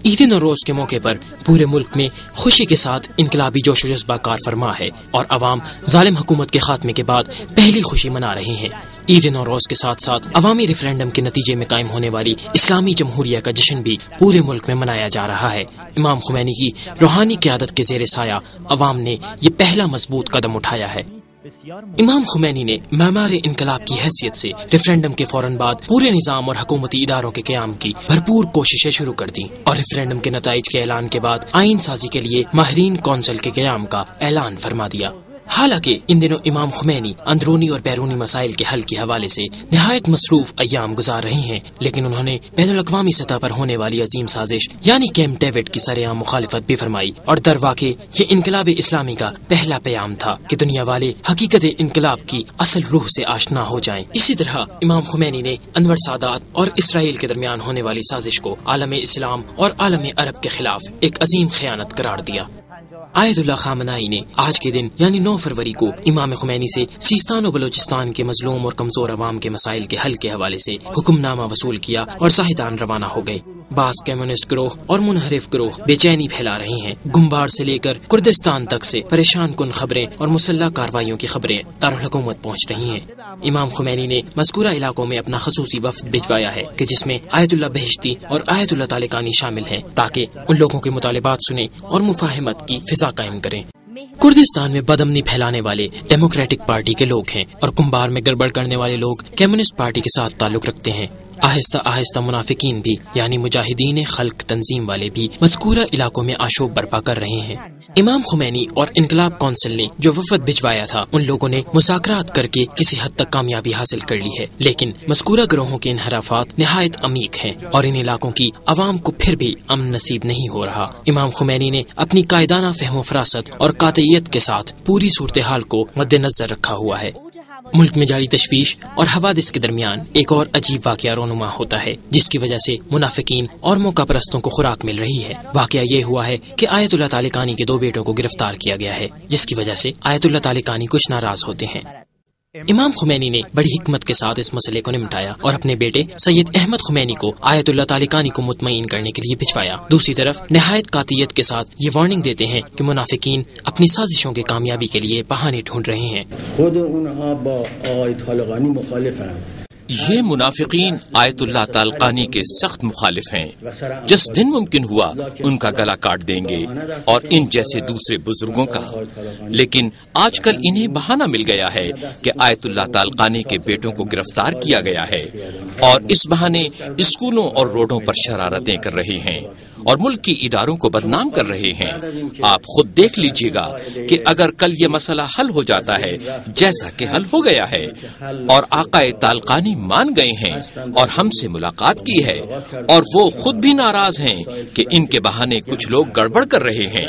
عید نوروز کے موقع پر پورے ملک میں خوشی کے ساتھ انقلابی جوش و جذبہ کار فرما ہے اور عوام ظالم حکومت کے خاتمے کے بعد پہلی خوشی منا رہے ہیں۔ عید نوروز کے ساتھ ساتھ عوامی ریفرینڈم کے نتیجے میں قائم ہونے والی اسلامی جمہوریہ کا جشن بھی پورے ملک میں منایا جا رہا ہے۔ امام خمینی کی روحانی قیادت کے زیر سایہ عوام نے یہ پہلا مضبوط قدم اٹھایا ہے۔ امام خمینی نے معمار انقلاب کی حیثیت سے ریفرینڈم کے فوراً بعد پورے نظام اور حکومتی اداروں کے قیام کی بھرپور کوششیں شروع کر دی اور ریفرینڈم کے نتائج کے اعلان کے بعد آئین سازی کے لیے ماہرین کونسل کے قیام کا اعلان فرما دیا۔ حالانکہ ان دنوں امام خمینی اندرونی اور بیرونی مسائل کے حل کے حوالے سے نہایت مصروف ایام گزار رہے ہیں، لیکن انہوں نے بین الاقوامی سطح پر ہونے والی عظیم سازش یعنی کیمپ ڈیوڈ کی سرعام مخالفت بھی فرمائی اور در واقع یہ انقلاب اسلامی کا پہلا پیام تھا کہ دنیا والے حقیقت انقلاب کی اصل روح سے آشنا ہو جائیں۔ اسی طرح امام خمینی نے انور سادات اور اسرائیل کے درمیان ہونے والی سازش کو عالم اسلام اور عالم عرب کے خلاف ایک عظیم خیانت قرار دیا۔ آیت اللہ خامنائی نے آج کے دن یعنی 9 فروری کو امام خمینی سے سیستان و بلوچستان کے مظلوم اور کمزور عوام کے مسائل کے حل کے حوالے سے حکم نامہ وصول کیا اور زاہدان روانہ ہو گئے۔ بعض کمیونسٹ گروہ اور منحرف گروہ بے چینی پھیلا رہے ہیں۔ گمباڑ سے لے کر کردستان تک سے پریشان کن خبریں اور مسلح کارروائیوں کی خبریں دارالحکومت پہنچ رہی ہیں۔ امام خمینی نے مذکورہ علاقوں میں اپنا خصوصی وفد بھجوایا ہے کہ جس میں آیت اللہ بہشتی اور آیت اللہ طالقانی شامل ہیں تاکہ ان لوگوں کے مطالبات سنیں اور مفاہمت کی فضا قائم کریں۔ کردستان میں بدامنی پھیلانے والے ڈیموکریٹک پارٹی کے لوگ ہیں اور کمبار میں گڑبڑ کرنے والے لوگ کمیونسٹ پارٹی کے ساتھ تعلق رکھتے ہیں۔ آہستہ آہستہ منافقین بھی یعنی مجاہدین خلق تنظیم والے بھی مذکورہ علاقوں میں آشوب برپا کر رہے ہیں۔ امام خمینی اور انقلاب کونسل نے جو وفد بھجوایا تھا ان لوگوں نے مذاکرات کر کے کسی حد تک کامیابی حاصل کر لی ہے، لیکن مذکورہ گروہوں کے انحرافات نہایت عمیق ہیں اور ان علاقوں کی عوام کو پھر بھی امن نصیب نہیں ہو رہا۔ امام خمینی نے اپنی قائدانہ فہم و فراست اور قاطعیت کے ساتھ پوری صورتحال کو مد نظر رکھا ہوا ہے۔ ملک میں جاری تشویش اور حوادث کے درمیان ایک اور عجیب واقعہ رونما ہوتا ہے جس کی وجہ سے منافقین اور موقع پرستوں کو خوراک مل رہی ہے۔ واقعہ یہ ہوا ہے کہ آیت اللہ طالقانی کے 2 بیٹوں کو گرفتار کیا گیا ہے جس کی وجہ سے آیت اللہ طالقانی کچھ ناراض ہوتے ہیں۔ امام خمینی نے بڑی حکمت کے ساتھ اس مسئلے کو نمٹایا اور اپنے بیٹے سید احمد خمینی کو آیت اللہ طالقانی کو مطمئن کرنے کے لیے بھجوایا۔ دوسری طرف نہایت قاطعیت کے ساتھ یہ وارننگ دیتے ہیں کہ منافقین اپنی سازشوں کی کامیابی کے لیے بہانے ڈھونڈ رہے ہیں۔ خود انہا با آیت طالقانی مخالف ہیں۔ یہ منافقین آیت اللہ طالقانی کے سخت مخالف ہیں۔ جس دن ممکن ہوا ان کا گلا کاٹ دیں گے اور ان جیسے دوسرے بزرگوں کا، لیکن آج کل انہیں بہانہ مل گیا ہے کہ آیت اللہ طالقانی کے بیٹوں کو گرفتار کیا گیا ہے اور اس بہانے اسکولوں اور روڈوں پر شرارتیں کر رہے ہیں اور ملک کی اداروں کو بدنام کر رہے ہیں۔ آپ خود دیکھ لیجئے گا کہ اگر کل یہ مسئلہ حل ہو جاتا ہے جیسا کہ حل ہو گیا ہے اور آقا طالقانی مان گئے ہیں اور ہم سے ملاقات کی ہے اور وہ خود بھی ناراض ہیں کہ ان کے بہانے کچھ لوگ گڑبڑ کر رہے ہیں،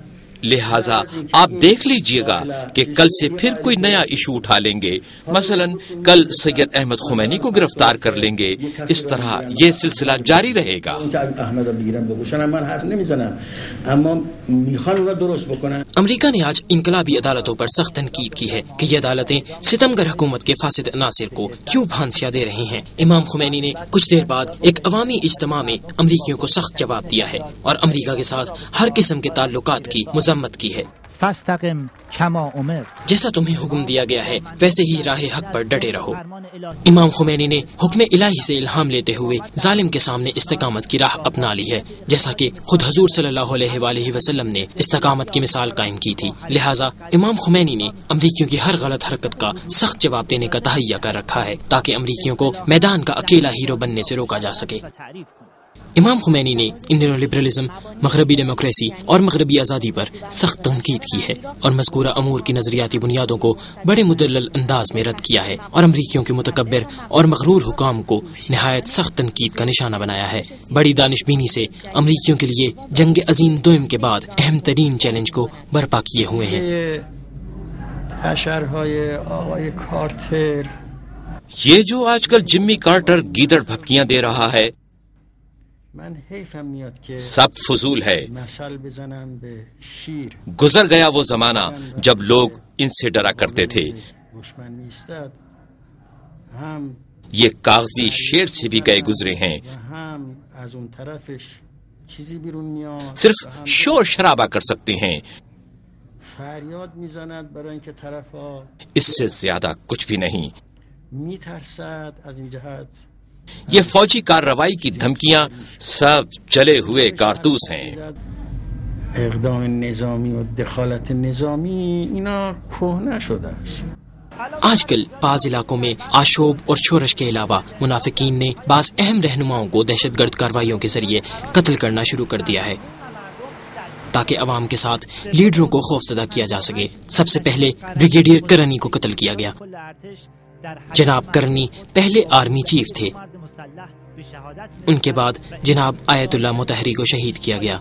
لہٰذا آپ دیکھ لیجئے گا کہ کل سے پھر کوئی نیا ایشو اٹھا لیں گے، مثلا کل سید احمد خمینی کو گرفتار کر لیں گے۔ اس طرح یہ سلسلہ جاری رہے گا۔ امریکہ نے آج انقلابی عدالتوں پر سخت تنقید کی ہے کہ یہ عدالتیں ستمگر حکومت کے فاسد عناصر کو کیوں پھانسیاں دے رہی ہیں۔ امام خمینی نے کچھ دیر بعد ایک عوامی اجتماع میں امریکیوں کو سخت جواب دیا ہے اور امریکہ کے ساتھ ہر قسم کے تعلقات کی مذمت کی ہے۔ فاستقم کما امرت، جیسا تمہیں حکم دیا گیا ہے ویسے ہی راہ حق پر ڈٹے رہو۔ امام خمینی نے حکم الہی سے الہام لیتے ہوئے ظالم کے سامنے استقامت کی راہ اپنا لی ہے، جیسا کہ خود حضور صلی اللہ علیہ وآلہ وسلم نے استقامت کی مثال قائم کی تھی۔ لہٰذا امام خمینی نے امریکیوں کی ہر غلط حرکت کا سخت جواب دینے کا تہیہ کر رکھا ہے تاکہ امریکیوں کو میدان کا اکیلا ہیرو بننے سے روکا جا سکے۔ امام خمینی نے ان دنوں لبرلزم، مغربی ڈیموکریسی اور مغربی آزادی پر سخت تنقید کی ہے اور مذکورہ امور کی نظریاتی بنیادوں کو بڑے مدلل انداز میں رد کیا ہے اور امریکیوں کے متکبر اور مغرور حکام کو نہایت سخت تنقید کا نشانہ بنایا ہے۔ بڑی دانش بینی سے امریکیوں کے لیے جنگ عظیم دوئم کے بعد اہم ترین چیلنج کو برپا کیے ہوئے ہیں۔ یہ جو آج کل جمی کارٹر گیدڑ بھپکیاں دے رہا ہے سب فضول ہے۔ گزر گیا وہ زمانہ جب لوگ ان سے ڈرا کرتے تھے۔ یہ کاغذی شیر سے بھی گئے گزرے ہیں۔ صرف شور شرابہ کر سکتے ہیں، اس سے زیادہ کچھ بھی نہیں۔ یہ فوجی کارروائی کی دھمکیاں سب جلے ہوئے کارتوس ہیں۔ اقدام نظامی و دخالت نظامی اینا کهنه شده است۔ آج کل بعض علاقوں میں آشوب اور شورش کے علاوہ منافقین نے بعض اہم رہنماؤں کو دہشت گرد کارروائیوں کے ذریعے قتل کرنا شروع کر دیا ہے تاکہ عوام کے ساتھ لیڈروں کو خوفزدہ کیا جا سکے۔ سب سے پہلے بریگیڈیئر کرنی کو قتل کیا گیا۔ جناب کرنی پہلے آرمی چیف تھے، ان کے بعد جناب آیت اللہ مطہری کو شہید کیا گیا۔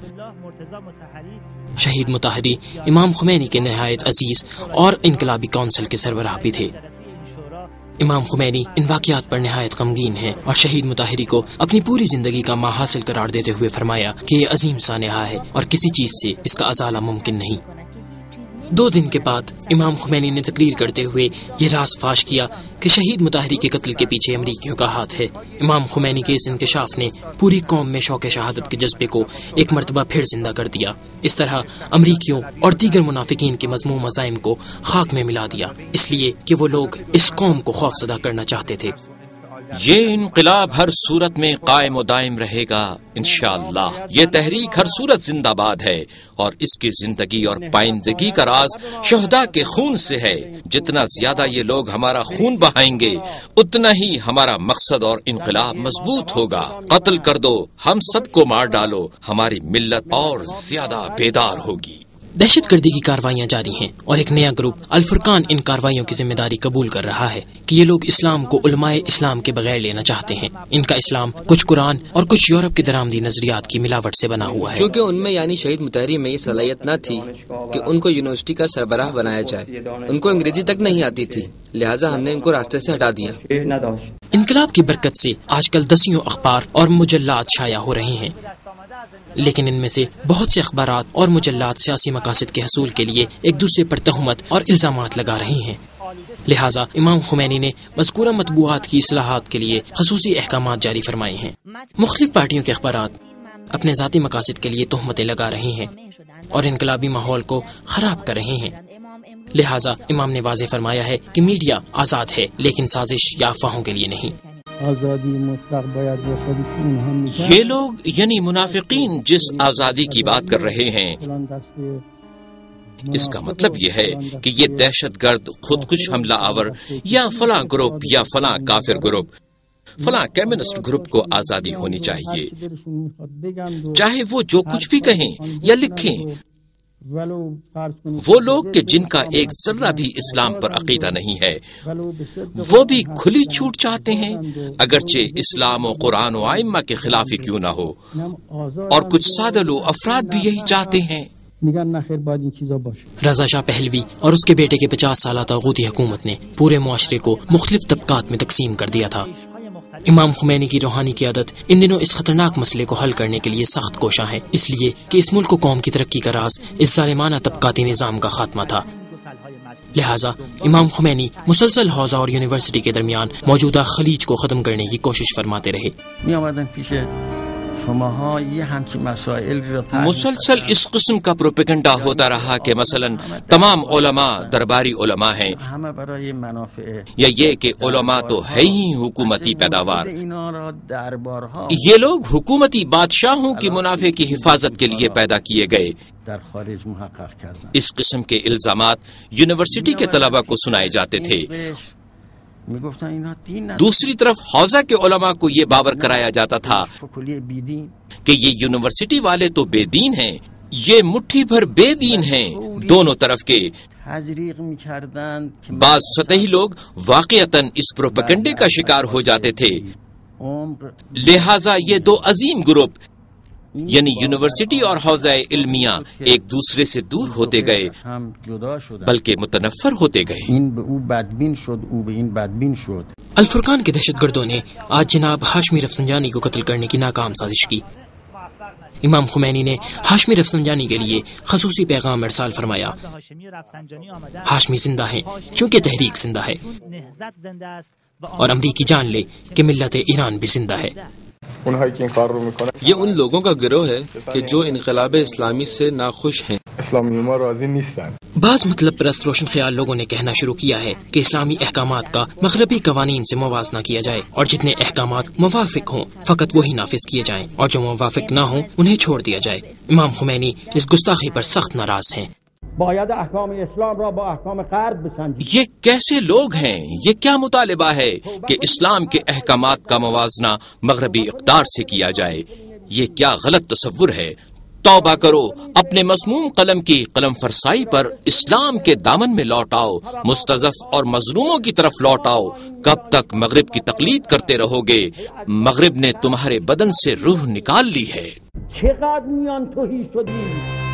شہید مطہری امام خمینی کے نہایت عزیز اور انقلابی کونسل کے سربراہ بھی تھے۔ امام خمینی ان واقعات پر نہایت غمگین ہیں اور شہید مطہری کو اپنی پوری زندگی کا ماں حاصل قرار دیتے ہوئے فرمایا کہ یہ عظیم سانحہ ہے اور کسی چیز سے اس کا ازالہ ممکن نہیں۔ 2 دن کے بعد امام خمینی نے تقریر کرتے ہوئے یہ راز فاش کیا کہ شہید مطہری کے قتل کے پیچھے امریکیوں کا ہاتھ ہے۔ امام خمینی کے اس انکشاف نے پوری قوم میں شوق شہادت کے جذبے کو ایک مرتبہ پھر زندہ کر دیا۔ اس طرح امریکیوں اور دیگر منافقین کے مذموم عزائم کو خاک میں ملا دیا، اس لیے کہ وہ لوگ اس قوم کو خوفزدہ کرنا چاہتے تھے۔ یہ انقلاب ہر صورت میں قائم و دائم رہے گا انشاءاللہ۔ یہ تحریک ہر صورت زندہ باد ہے اور اس کی زندگی اور پائندگی کا راز شہداء کے خون سے ہے۔ جتنا زیادہ یہ لوگ ہمارا خون بہائیں گے اتنا ہی ہمارا مقصد اور انقلاب مضبوط ہوگا۔ قتل کر دو، ہم سب کو مار ڈالو، ہماری ملت اور زیادہ بیدار ہوگی۔ دہشت گردی کی کاروائیاں جاری ہیں اور ایک نیا گروپ الفرقان ان کاروائیوں کی ذمہ داری قبول کر رہا ہے کہ یہ لوگ اسلام کو علماء اسلام کے بغیر لینا چاہتے ہیں۔ ان کا اسلام کچھ قرآن اور کچھ یورپ کے درآمدی نظریات کی ملاوٹ سے بنا ہوا ہے۔ کیونکہ ان میں یعنی شہید مطہری میں یہ صلاحیت نہ تھی کہ ان کو یونیورسٹی کا سربراہ بنایا جائے، ان کو انگریزی تک نہیں آتی تھی، لہٰذا ہم نے ان کو راستے سے ہٹا دیا۔ انقلاب کی برکت سے آج کل دسیوں اخبار اور مجلات شائع ہو رہے ہیں، لیکن ان میں سے بہت سے اخبارات اور مجلات سیاسی مقاصد کے حصول کے لیے ایک دوسرے پر تہمت اور الزامات لگا رہی ہیں۔ لہٰذا امام خمینی نے مذکورہ مطبوعات کی اصلاحات کے لیے خصوصی احکامات جاری فرمائے ہیں۔ مختلف پارٹیوں کے اخبارات اپنے ذاتی مقاصد کے لیے تہمتیں لگا رہے ہیں اور انقلابی ماحول کو خراب کر رہے ہیں۔ لہٰذا امام نے واضح فرمایا ہے کہ میڈیا آزاد ہے لیکن سازش یا افواہوں کے لیے نہیں۔ یہ لوگ یعنی منافقین جس آزادی کی بات کر رہے ہیں، اس کا مطلب یہ ہے کہ یہ دہشت گرد، خود کش حملہ آور یا فلاں گروپ یا فلاں کافر گروپ، فلاں کمیونسٹ گروپ کو آزادی ہونی چاہیے، چاہے وہ جو کچھ بھی کہیں یا لکھیں۔ وہ لوگ کہ جن کا ایک ذرہ بھی اسلام پر عقیدہ نہیں ہے، وہ بھی کھلی چھوٹ چاہتے ہیں، اگرچہ اسلام و قرآن و ائمہ کے خلاف ہی کیوں نہ ہو، اور کچھ سادہ لو افراد بھی یہی چاہتے ہیں۔ رضا شاہ پہلوی اور اس کے بیٹے کے 50 سالہ طاغوتی حکومت نے پورے معاشرے کو مختلف طبقات میں تقسیم کر دیا تھا۔ امام خمینی کی روحانی قیادت ان دنوں اس خطرناک مسئلے کو حل کرنے کے لیے سخت کوشاں ہے، اس لیے کہ اس ملک و قوم کی ترقی کا راز اس ظالمانہ طبقاتی نظام کا خاتمہ تھا۔ لہٰذا امام خمینی مسلسل حوزہ اور یونیورسٹی کے درمیان موجودہ خلیج کو ختم کرنے کی کوشش فرماتے رہے۔ مسلسل اس قسم کا پروپیگنڈا ہوتا رہا کہ مثلا تمام علماء درباری علماء ہیں، یا یہ کہ علماء تو ہے ہی حکومتی پیداوار، یہ لوگ حکومتی بادشاہوں کی منافع کی حفاظت کے لیے پیدا کیے گئے۔ اس قسم کے الزامات یونیورسٹی کے طلباء کو سنائے جاتے تھے۔ دوسری طرف حوزہ کے علماء کو یہ باور کرایا جاتا تھا کہ یہ یونیورسٹی والے تو بے دین ہیں، یہ مٹھی بھر بے دین ہیں۔ دونوں طرف کے بعض سطحی لوگ واقعتاً اس پروپیگنڈے کا شکار ہو جاتے تھے، لہٰذا یہ دو عظیم گروپ یعنی یونیورسٹی اور حوزہ علمیہ ایک دوسرے سے دور ہوتے گئے بلکہ متنفر ہوتے گئے۔ الفرقان کے دہشت گردوں نے آج جناب ہاشمی رفسنجانی کو قتل کرنے کی ناکام سازش کی۔ امام خمینی نے ہاشمی رفسنجانی کے لیے خصوصی پیغام ارسال فرمایا. ہاشمی زندہ ہیں چونکہ تحریک زندہ ہے، اور امریکی جان لے کہ ملت ایران بھی زندہ ہے. یہ ان لوگوں کا گروہ ہے کہ جو انقلاب اسلامی سے ناخوش ہیں. بعض مطلب پرست روشن خیال لوگوں نے کہنا شروع کیا ہے کہ اسلامی احکامات کا مغربی قوانین سے موازنہ کیا جائے، اور جتنے احکامات موافق ہوں فقط وہی نافذ کیے جائیں، اور جو موافق نہ ہوں انہیں چھوڑ دیا جائے. امام خمینی اس گستاخی پر سخت ناراض ہیں. یہ کیسے لوگ ہیں؟ یہ کیا مطالبہ ہے کہ اسلام کے احکامات کا موازنہ مغربی اقدار سے کیا جائے؟ یہ کیا غلط تصور ہے؟ توبہ کرو، اپنے مسموم قلم کی قلم فرسائی پر اسلام کے دامن میں لوٹ آؤ، مستضعف اور مظلوموں کی طرف لوٹ آؤ. کب تک مغرب کی تقلید کرتے رہو گے؟ مغرب نے تمہارے بدن سے روح نکال لی ہے.